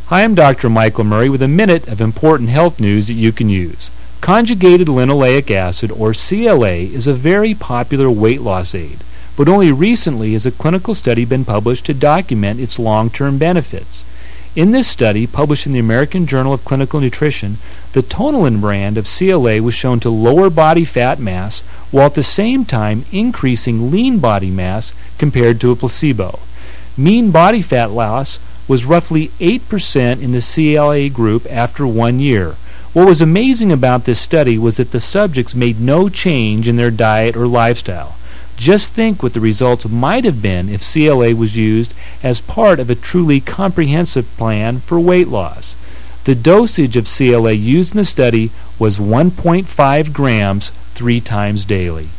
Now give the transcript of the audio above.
Hi, I'm Dr. Michael Murray with a minute of important health news that you can use. Conjugated linoleic acid, or CLA, is a very popular weight loss aid, but only recently has a clinical study been published to document its long-term benefits. In this study, published in the American Journal of Clinical Nutrition, the Tonalin brand of CLA was shown to lower body fat mass while at the same time increasing lean body mass compared to a placebo. Mean body fat loss was roughly 8% in the CLA group after 1 year. What was amazing about this study was that the subjects made no change in their diet or lifestyle. Just think what the results might have been if CLA was used as part of a truly comprehensive plan for weight loss. The dosage of CLA used in the study was 1.5 grams 3 times daily.